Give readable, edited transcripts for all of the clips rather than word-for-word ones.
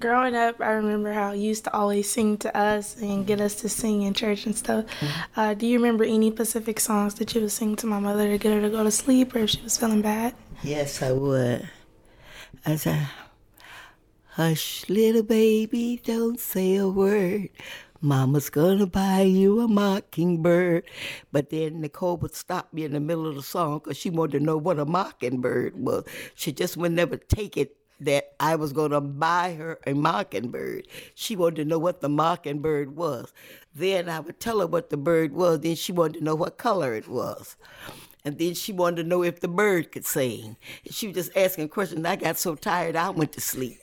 Growing up, I remember how you used to always sing to us and get us to sing in church and stuff. Do you remember any Pacific songs that you would sing to my mother to get her to go to sleep or if she was feeling bad? Yes, I would. I said, hush, little baby, don't say a word. Mama's gonna buy you a mockingbird. But then Nicole would stop me in the middle of the song because she wanted to know what a mockingbird was. She just would never take it that I was gonna buy her a mockingbird. She wanted to know what the mockingbird was. Then I would tell her what the bird was. Then she wanted to know what color it was. And then she wanted to know if the bird could sing. And she was just asking questions. I got so tired, I went to sleep.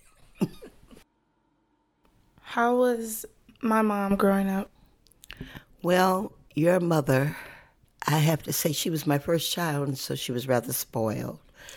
How was my mom growing up? Well, your mother, I have to say, she was my first child, and so she was rather spoiled.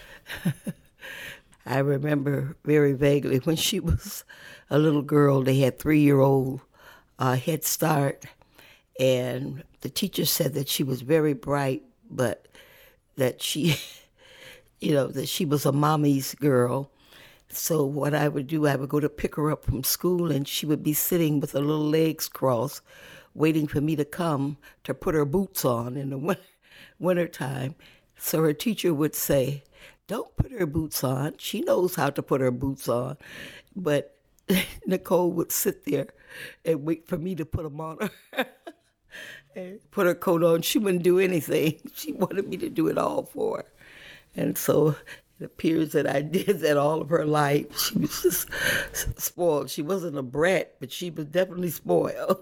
I remember very vaguely when she was a little girl, they had 3-year-old Head Start, and the teacher said that she was very bright, but that she, that she was a mommy's girl. So what I would do, I would go to pick her up from school, and she would be sitting with her little legs crossed, waiting for me to come to put her boots on in the wintertime. So her teacher would say, don't put her boots on. She knows how to put her boots on. But Nicole would sit there and wait for me to put them on her. And put her coat on. She wouldn't do anything. She wanted me to do it all for her. And so it appears that I did that all of her life. She was just spoiled. She wasn't a brat, but she was definitely spoiled.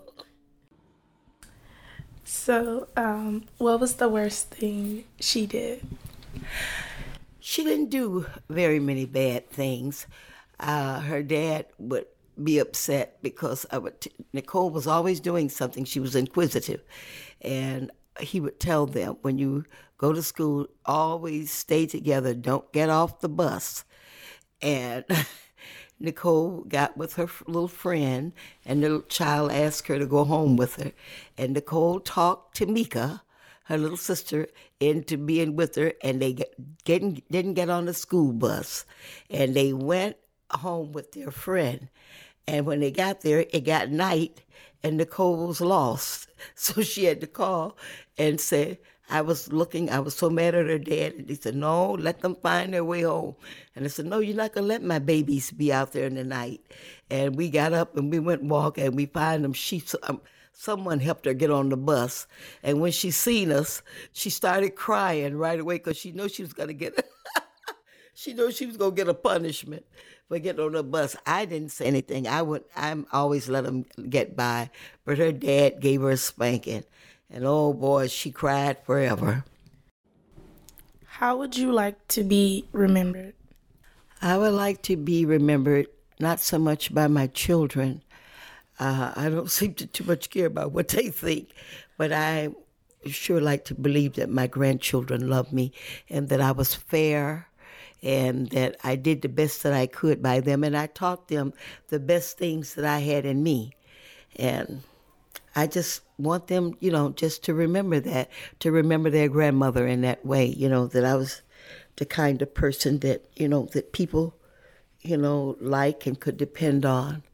So, what was the worst thing she did? She didn't do very many bad things. Her dad would be upset because Nicole was always doing something. She was inquisitive. And he would tell them, when you go to school, always stay together. Don't get off the bus. And Nicole got with her little friend, and the little child asked her to go home with her. And Nicole talked Tamika, her little sister, into being with her, and they didn't get on the school bus. And they went home with their friend. And when they got there, it got night, and Nicole was lost. So she had to call and say, I was so mad at her dad. And he said, no, let them find their way home. And I said, no, you're not going to let my babies be out there in the night. And we got up and we went walk, and we found them. Someone helped her get on the bus. And when she seen us, she started crying right away because she knew she was going to get she knew she was going to get a punishment for getting on the bus. I didn't say anything. I'm always let them get by. But her dad gave her a spanking. And oh boy, she cried forever. How would you like to be remembered? I would like to be remembered not so much by my children. I don't seem to too much care about what they think, but I sure like to believe that my grandchildren love me and that I was fair and that I did the best that I could by them, and I taught them the best things that I had in me. And I just want them, just to remember that, to remember their grandmother in that way, that I was the kind of person that, that people, like and could depend on.